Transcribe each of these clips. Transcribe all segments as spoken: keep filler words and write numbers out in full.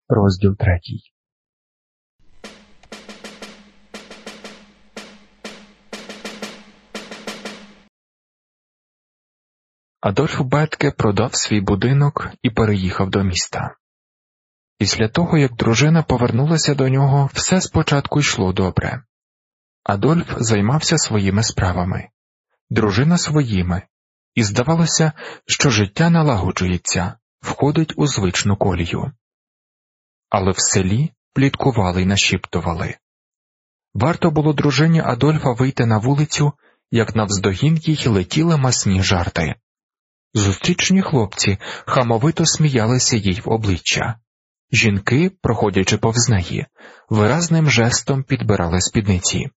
Розділ третій. Адольф Бетке продав свій будинок і переїхав до міста. Після того, як дружина повернулася до нього, все спочатку йшло добре. Адольф займався своїми справами, дружина своїми, і здавалося, що життя налагоджується, входить у звичну колію. Але в селі пліткували й нашіптували. Варто було дружині Адольфа вийти на вулицю, як навздогін їй летіли масні жарти. Зустрічні хлопці хамовито сміялися їй в обличчя. Жінки, проходячи повз неї, виразним жестом підбирали спідниці.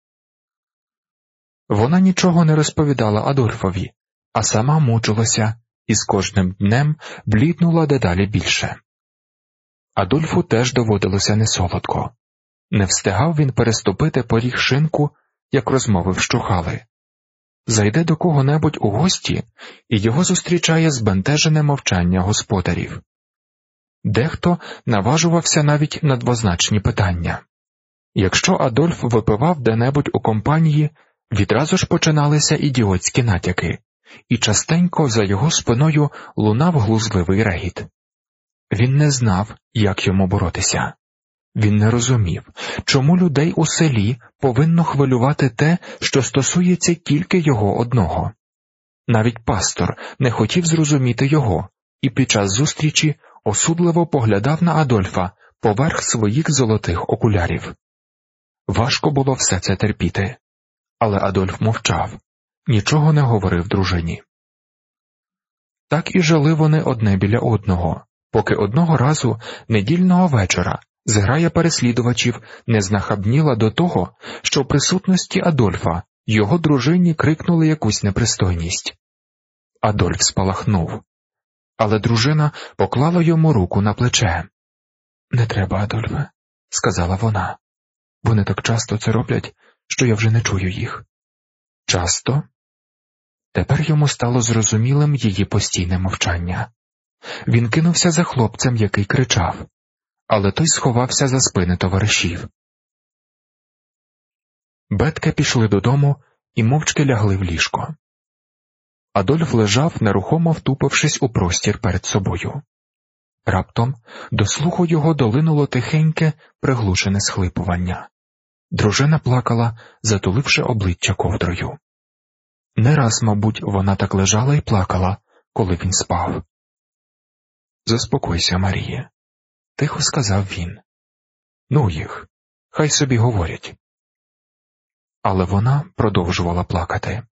Вона нічого не розповідала Адольфові, а сама мучилася і з кожним днем бліднула дедалі більше. Адольфу теж доводилося несолодко. Не встигав він переступити поріг шинку, як розмови вщухали. Зайде до кого-небудь у гості, і його зустрічає збентежене мовчання господарів. Дехто наважувався навіть на двозначні питання. Якщо Адольф випивав де-небудь у компанії, відразу ж починалися ідіотські натяки, і частенько за його спиною лунав глузливий регіт. Він не знав, як йому боротися. Він не розумів, чому людей у селі повинно хвилювати те, що стосується тільки його одного. Навіть пастор не хотів зрозуміти його, і під час зустрічі осудливо поглядав на Адольфа поверх своїх золотих окулярів. Важко було все це терпіти, але Адольф мовчав, нічого не говорив дружині. Так і жили вони одне біля одного, поки одного разу недільного вечора зграя переслідувачів не знахабніла до того, що в присутності Адольфа його дружині крикнули якусь непристойність. Адольф спалахнув, але дружина поклала йому руку на плече. «Не треба, Адольфе», – сказала вона. «Вони так часто це роблять, що я вже не чую їх». «Часто?» Тепер йому стало зрозумілим її постійне мовчання. Він кинувся за хлопцем, який кричав, але той сховався за спини товаришів. Бетке пішли додому і мовчки лягли в ліжко. Адольф лежав, нерухомо втупившись у простір перед собою. Раптом до слуху його долинуло тихеньке, приглушене схлипування. Дружина плакала, затуливши обличчя ковдрою. Не раз, мабуть, вона так лежала і плакала, коли він спав. «Заспокойся, Маріє», – тихо сказав він. «Ну їх, хай собі говорять». Але вона продовжувала плакати.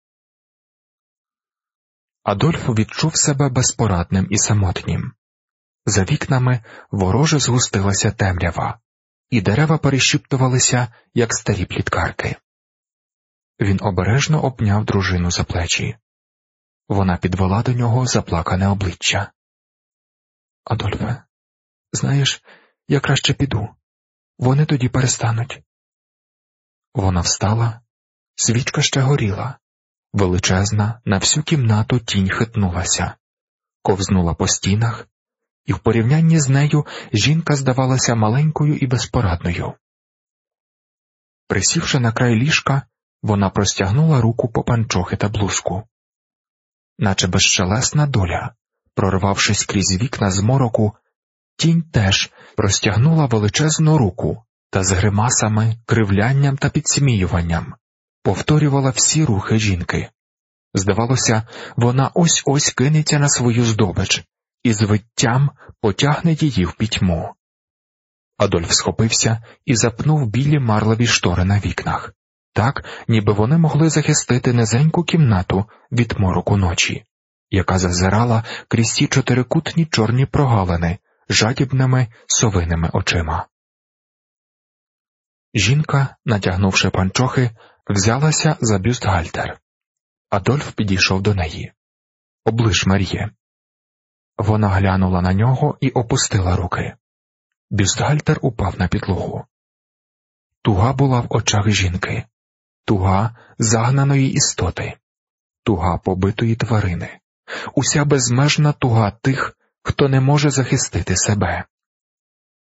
Адольф відчув себе безпорадним і самотнім. За вікнами вороже згустилася темрява, і дерева перешіптувалися, як старі пліткарки. Він обережно обняв дружину за плечі. Вона підвела до нього заплакане обличчя. «Адольфе, знаєш, я краще піду. Вони тоді перестануть». Вона встала, свічка ще горіла. Величезна, на всю кімнату тінь хитнулася, ковзнула по стінах, і в порівнянні з нею жінка здавалася маленькою і безпорадною. Присівши на край ліжка, вона простягнула руку по панчохи та блузку. Наче безшелесна доля, прорвавшись крізь вікна змороку, тінь теж простягнула величезну руку та з гримасами, кривлянням та підсміюванням повторювала всі рухи жінки. Здавалося, вона ось-ось кинеться на свою здобич і з виттям потягне її в пітьму. Адольф схопився і запнув білі марлеві штори на вікнах, так, ніби вони могли захистити низеньку кімнату від мороку ночі, яка зазирала крізь ті чотирикутні чорні прогалини жадібними совиними очима. Жінка, натягнувши панчохи, взялася за бюстгальтер. Адольф підійшов до неї. «Оближ, Маріє». Вона глянула на нього і опустила руки. Бюстгальтер упав на підлогу. Туга була в очах жінки, туга загнаної істоти, туга побитої тварини, уся безмежна туга тих, хто не може захистити себе.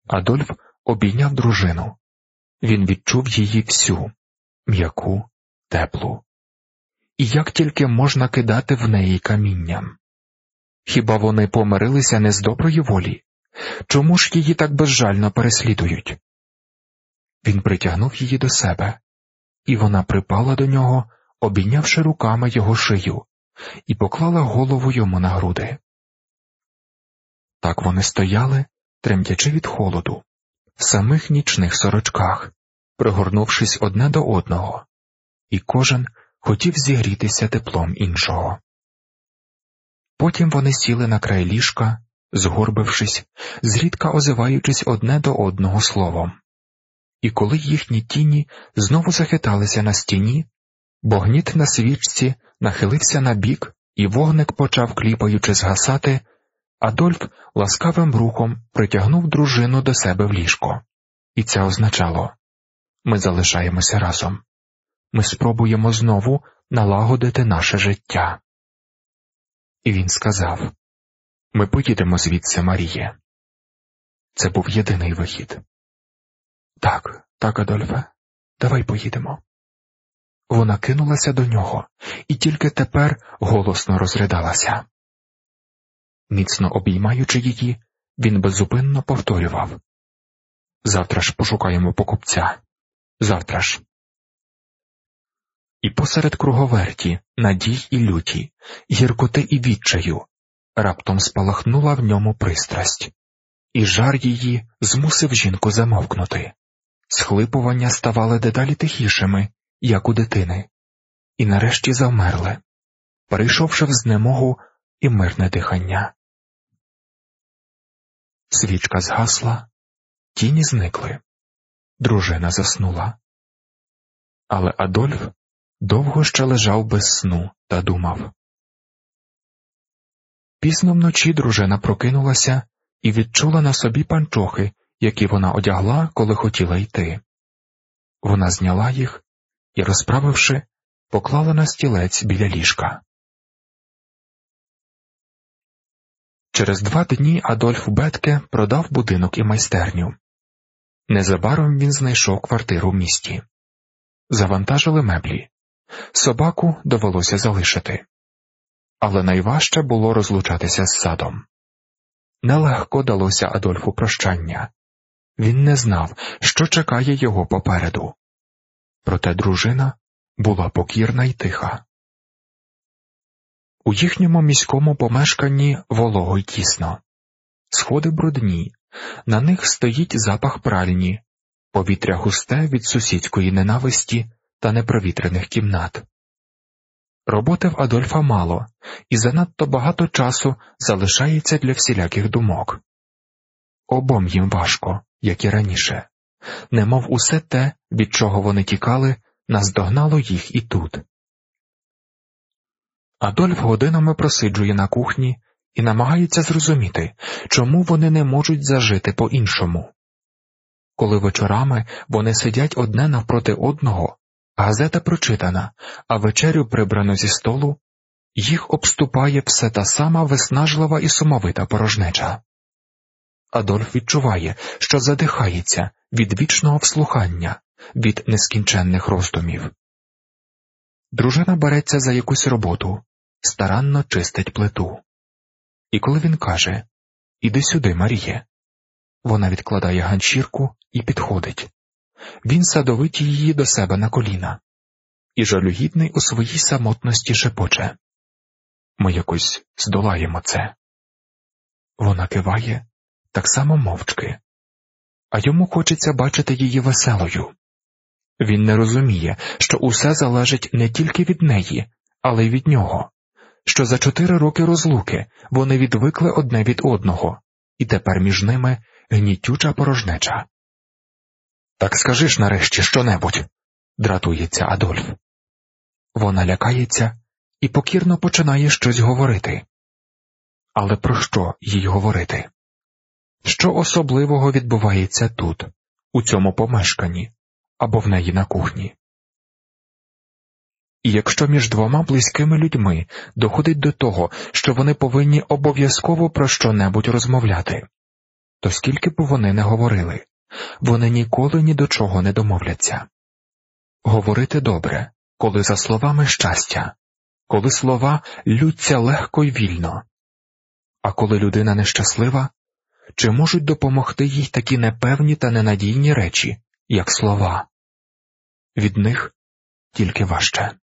Адольф обійняв дружину. Він відчув її всю, м'яку, теплу. І як тільки можна кидати в неї камінням? Хіба вони помирилися не з доброї волі? Чому ж її так безжально переслідують? Він притягнув її до себе, і вона припала до нього, обійнявши руками його шию, і поклала голову йому на груди. Так вони стояли, тремтячи від холоду, в самих нічних сорочках, пригорнувшись одне до одного, і кожен хотів зігрітися теплом іншого. Потім вони сіли на край ліжка, згорбившись, зрідка озиваючись одне до одного словом. І коли їхні тіні знову захиталися на стіні, богніт на свічці нахилився на бік, і вогник почав, кліпаючи, згасати, Адольф ласкавим рухом притягнув дружину до себе в ліжко. І це означало: ми залишаємося разом. Ми спробуємо знову налагодити наше життя. І він сказав: ми поїдемо звідси, Маріє. Це був єдиний вихід. Так, так, Адольфе, давай поїдемо. Вона кинулася до нього, і тільки тепер голосно розридалася. Міцно обіймаючи її, він беззупинно повторював: завтра ж пошукаємо покупця. Завтра ж. І посеред круговерті, надій і люті, гіркоти і відчаю, раптом спалахнула в ньому пристрасть, і жар її змусив жінку замовкнути. Схлипування ставали дедалі тихішими, як у дитини, і нарешті завмерли, перейшовши в знемогу і мирне дихання. Свічка згасла, тіні зникли, дружина заснула. Але Адольф довго ще лежав без сну та думав. Пізно вночі дружина прокинулася і відчула на собі панчохи, які вона одягла, коли хотіла йти. Вона зняла їх і, розправивши, поклала на стілець біля ліжка. Через два дні Адольф Бетке продав будинок і майстерню. Незабаром він знайшов квартиру в місті. Завантажили меблі. Собаку довелося залишити. Але найважче було розлучатися з садом. Нелегко далося Адольфу прощання. Він не знав, що чекає його попереду. Проте дружина була покірна й тиха. У їхньому міському помешканні волого й тісно. Сходи брудні, на них стоїть запах пральні, повітря густе від сусідської ненависті та непровітрених кімнат. Роботи в Адольфа мало, і занадто багато часу залишається для всіляких думок. Обом їм важко, як і раніше. Немов усе те, від чого вони тікали, наздогнало їх і тут. Адольф годинами просиджує на кухні і намагається зрозуміти, чому вони не можуть зажити по-іншому. Коли вечорами вони сидять одне навпроти одного, газета прочитана, а вечерю прибрано зі столу, їх обступає все та сама виснажлива і сумовита порожнеча. Адольф відчуває, що задихається від вічного вслухання, від нескінченних роздумів. Дружина береться за якусь роботу, старанно чистить плиту. І коли він каже: «Іди сюди, Маріє», вона відкладає ганчірку і підходить. Він садовить її до себе на коліна. І жалюгідний у своїй самотності шепоче: «Ми якось здолаємо це». Вона киває, так само мовчки. А йому хочеться бачити її веселою. Він не розуміє, що усе залежить не тільки від неї, але й від нього, що за чотири роки розлуки вони відвикли одне від одного, і тепер між ними гнітюча порожнеча. «Так скажи ж нарешті що-небудь», – дратується Адольф. Вона лякається і покірно починає щось говорити. Але про що їй говорити? Що особливого відбувається тут, у цьому помешканні, або в неї на кухні? І якщо між двома близькими людьми доходить до того, що вони повинні обов'язково про що-небудь розмовляти, то скільки б вони не говорили, вони ніколи ні до чого не домовляться. Говорити добре, коли за словами щастя, коли слова ллються легко й вільно. А коли людина нещаслива, чи можуть допомогти їй такі непевні та ненадійні речі, як слова? Від них тільки важче.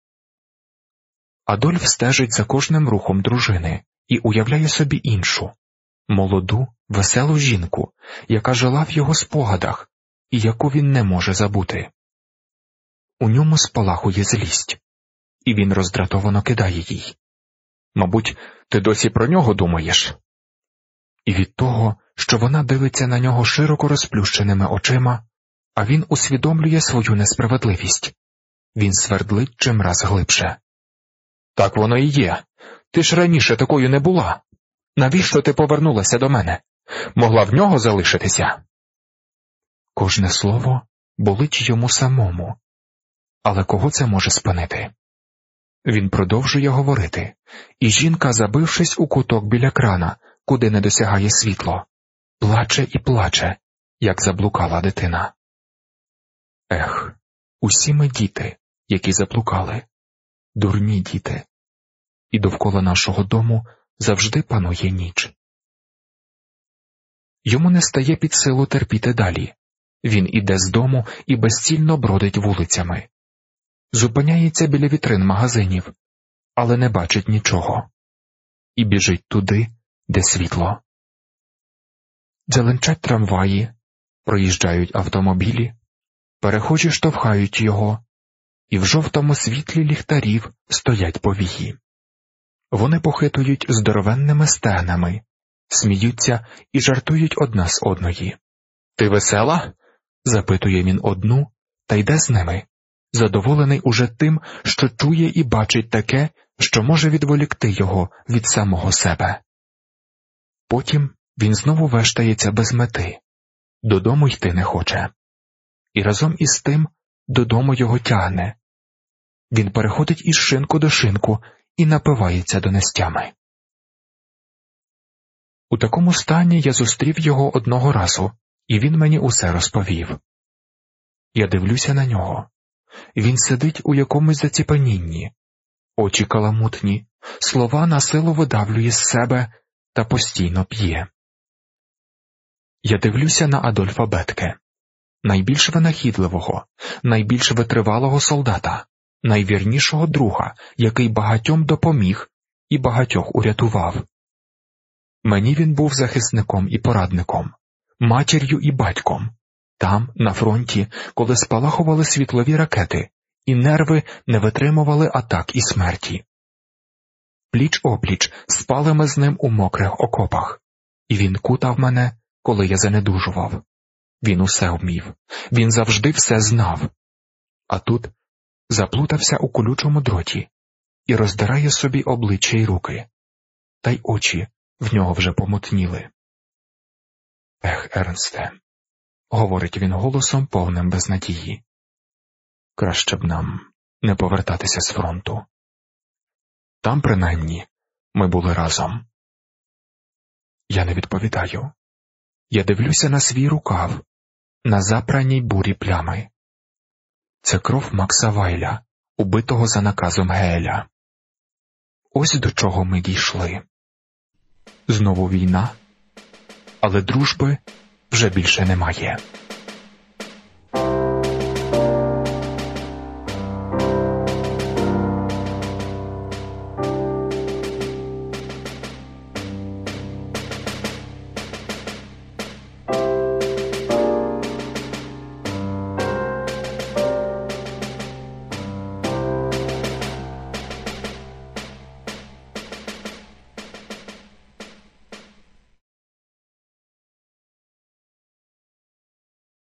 Адольф стежить за кожним рухом дружини і уявляє собі іншу, молоду, веселу жінку, яка жила в його спогадах і яку він не може забути. У ньому спалахує злість, і він роздратовано кидає їй. «Мабуть, ти досі про нього думаєш?» І від того, що вона дивиться на нього широко розплющеними очима, а він усвідомлює свою несправедливість. Він свердлить чимраз глибше. «Так воно і є. Ти ж раніше такою не була. Навіщо ти повернулася до мене? Могла в нього залишитися?» Кожне слово болить йому самому. Але кого це може спинити? Він продовжує говорити, і жінка, забившись у куток біля крана, куди не досягає світло, плаче і плаче, як заблукала дитина. Ех, усі ми діти, які заблукали, дурні діти, і довкола нашого дому завжди панує ніч. Йому не стає під силу терпіти далі. Він іде з дому і безцільно бродить вулицями. Зупиняється біля вітрин магазинів, але не бачить нічого. І біжить туди, де світло. Дзеленчать трамваї, проїжджають автомобілі, перехожі штовхають його, і в жовтому світлі ліхтарів стоять повії. Вони похитують здоровенними стегнами, сміються і жартують одна з одної. «Ти весела?» – запитує він одну, та йде з ними, задоволений уже тим, що чує і бачить таке, що може відволікти його від самого себе. Потім він знову вештається без мети, додому йти не хоче. І разом із тим додому його тягне. Він переходить із шинку до шинку і напивається донестями. У такому стані я зустрів його одного разу, і він мені усе розповів. Я дивлюся на нього. Він сидить у якомусь заціпенінні, очі каламутні, слова насилу видавлює з себе та постійно п'є. Я дивлюся на Адольфа Бетке, найбільш винахідливого, найбільш витривалого солдата, найвірнішого друга, який багатьом допоміг і багатьох урятував. Мені він був захисником і порадником, матір'ю і батьком, там, на фронті, коли спалахували світлові ракети, і нерви не витримували атак і смерті. Пліч-опліч спали ми з ним у мокрих окопах, і він кутав мене, коли я занедужував. Він усе вмів, він завжди все знав. А тут заплутався у колючому дроті і роздирає собі обличчя й руки, та й очі в нього вже помутніли. «Ех, Ернсте», — говорить він голосом повним безнадії, — «краще б нам не повертатися з фронту. Там, принаймні, ми були разом». Я не відповідаю. Я дивлюся на свій рукав, на запраній бурі плями. Це кров Макса Вайля, убитого за наказом Гееля. Ось до чого ми дійшли. Знову війна, але дружби вже більше немає.